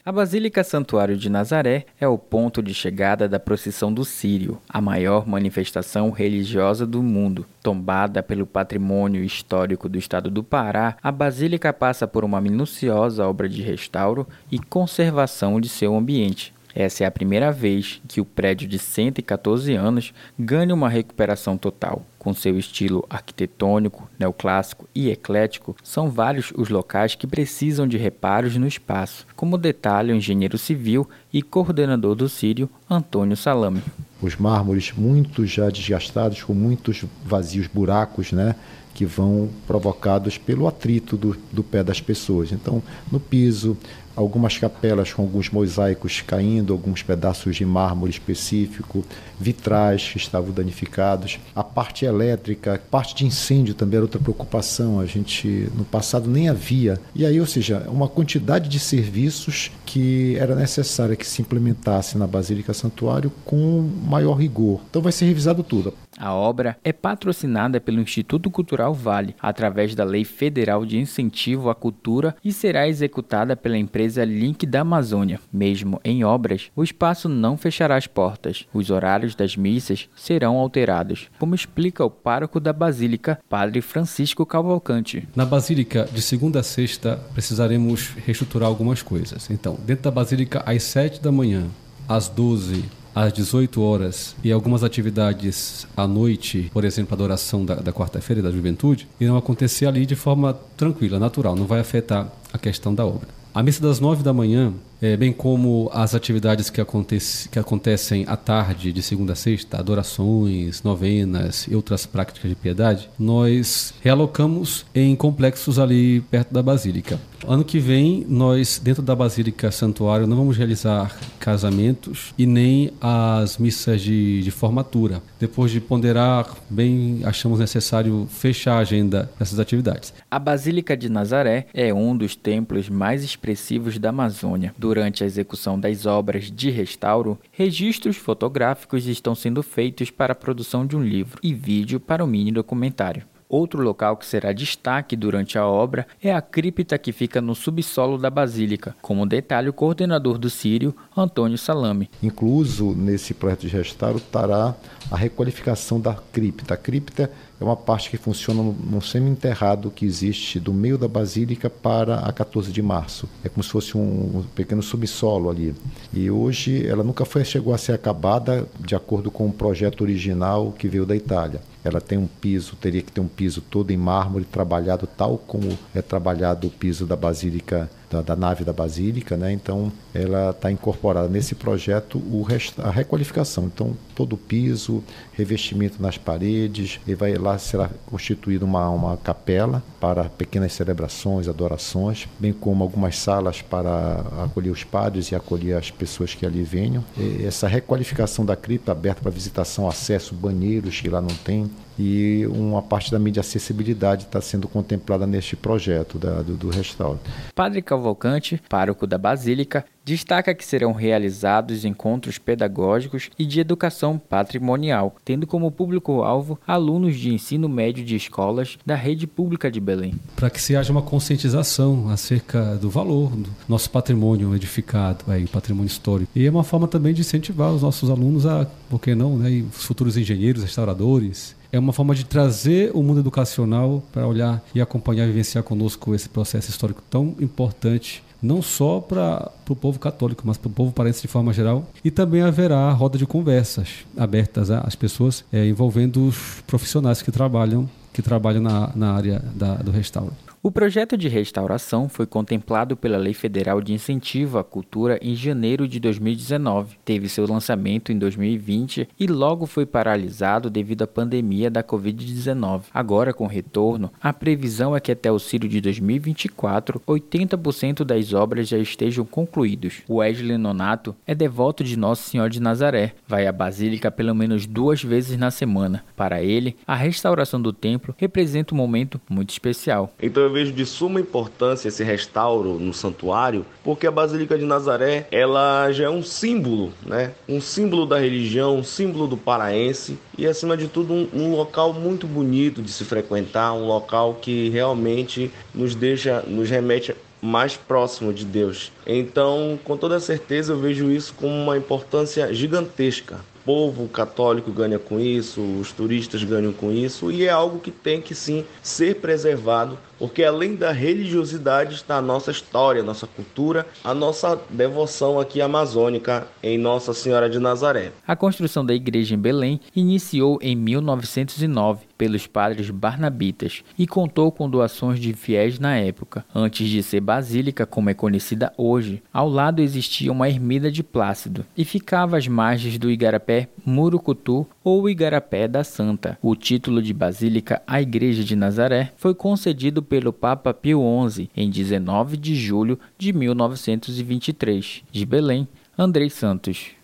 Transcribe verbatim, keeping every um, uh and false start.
A Basílica Santuário de Nazaré é o ponto de chegada da Procissão do Círio, a maior manifestação religiosa do mundo. Tombada pelo patrimônio histórico do estado do Pará, a Basílica passa por uma minuciosa obra de restauro e conservação de seu ambiente. Essa é a primeira vez que o prédio de cento e quatorze anos ganha uma recuperação total. Com seu estilo arquitetônico, neoclássico e eclético, são vários os locais que precisam de reparos no espaço, como detalha o engenheiro civil e coordenador do Círio, Antônio Salame. Os mármores muito já desgastados, com muitos vazios, buracos, né, que vão provocados pelo atrito do, do pé das pessoas. Então, no piso, algumas capelas com alguns mosaicos caindo, alguns pedaços de mármore específico, vitrais que estavam danificados. A parte elétrica, parte de incêndio também era outra preocupação, a gente no passado nem havia. E aí, ou seja, uma quantidade de serviços que era necessária que se implementasse na Basílica Santuário com maior rigor. Então vai ser revisado tudo. A obra é patrocinada pelo Instituto Cultural Vale, através da Lei Federal de Incentivo à Cultura, e será executada pela empresa Link da Amazônia. Mesmo em obras, o espaço não fechará as portas. Os horários das missas serão alterados, como explica o pároco da Basílica, Padre Francisco Cavalcante. Na Basílica, de segunda a sexta, precisaremos reestruturar algumas coisas. Então, dentro da Basílica, às sete da manhã, às doze, às dezoito horas e algumas atividades à noite, por exemplo, a adoração da, da quarta-feira da juventude, irão acontecer ali de forma tranquila, natural, não vai afetar a questão da obra. A missa das nove da manhã, é, bem como as atividades que, acontece, que acontecem à tarde, de segunda a sexta, adorações, novenas e outras práticas de piedade, nós realocamos em complexos ali perto da Basílica. Ano que vem, nós, dentro da Basílica Santuário, não vamos realizar casamentos e nem as missas de, de formatura. Depois de ponderar bem, achamos necessário fechar a agenda dessas atividades. A Basílica de Nazaré é um dos templos mais expressivos da Amazônia. Durante a execução das obras de restauro, registros fotográficos estão sendo feitos para a produção de um livro e vídeo para o mini documentário. Outro local que será destaque durante a obra é a cripta que fica no subsolo da Basílica, como detalha o coordenador do Círio, Antônio Salame. Incluso nesse projeto de restauro estará a requalificação da cripta. A cripta é uma parte que funciona no semi-enterrado que existe do meio da Basílica para a quatorze de março. É como se fosse um pequeno subsolo ali. E hoje ela nunca foi, chegou a ser acabada de acordo com o projeto original que veio da Itália. Ela tem um piso, teria que ter um piso todo em mármore, trabalhado tal como é trabalhado o piso da Basílica, da, da nave da Basílica, né? Então ela está incorporada nesse projeto o rest, a requalificação. Então todo o piso, revestimento nas paredes, e vai lá será constituída uma, uma capela para pequenas celebrações, adorações, bem como algumas salas para acolher os padres e acolher as pessoas que ali venham. E essa requalificação da cripta aberta para visitação, acesso, banheiros que lá não tem, e uma parte da mídia acessibilidade está sendo contemplada neste projeto da, do, do restauro. Padre Cavalcante, pároco da Basílica, destaca que serão realizados encontros pedagógicos e de educação patrimonial, tendo como público-alvo alunos de ensino médio de escolas da rede pública de Belém. Para que se haja uma conscientização acerca do valor do nosso patrimônio edificado, aí, patrimônio histórico. E é uma forma também de incentivar os nossos alunos a, por que não, né, e os futuros engenheiros, restauradores. É uma forma de trazer o mundo educacional para olhar e acompanhar e vivenciar conosco esse processo histórico tão importante, não só para o povo católico, mas para o povo paraense de forma geral. E também haverá roda de conversas abertas às pessoas, é, envolvendo os profissionais que trabalham, que trabalham na, na área da, do restauro. O projeto de restauração foi contemplado pela Lei Federal de Incentivo à Cultura em janeiro de dois mil e dezenove. Teve seu lançamento em dois mil e vinte e logo foi paralisado devido à pandemia da covid dezenove. Agora, com retorno, a previsão é que até o Círio de dois mil e vinte e quatro, oitenta por cento das obras já estejam concluídos. O Wesley Nonato é devoto de Nossa Senhora de Nazaré. Vai à Basílica pelo menos duas vezes na semana. Para ele, a restauração do templo representa um momento muito especial. Então, eu vejo de suma importância esse restauro no santuário, porque a Basílica de Nazaré, ela já é um símbolo, né? Um símbolo da religião, um símbolo do paraense e, acima de tudo, um, um local muito bonito de se frequentar, um local que realmente nos deixa, nos remete mais próximo de Deus. Então, com toda certeza, eu vejo isso como uma importância gigantesca. O povo católico ganha com isso, os turistas ganham com isso, e é algo que tem que sim ser preservado, porque além da religiosidade está a nossa história, a nossa cultura, a nossa devoção aqui amazônica em Nossa Senhora de Nazaré. A construção da igreja em Belém iniciou em mil novecentos e nove pelos padres barnabitas e contou com doações de fiéis na época. Antes de ser basílica como é conhecida hoje, ao lado existia uma ermida de Plácido e ficava às margens do Igarapé Murucutu ou Igarapé da Santa. O título de basílica à Igreja de Nazaré foi concedido pelo Papa Pio onze em dezenove de julho de mil novecentos e vinte e três. De Belém, Andrei Santos.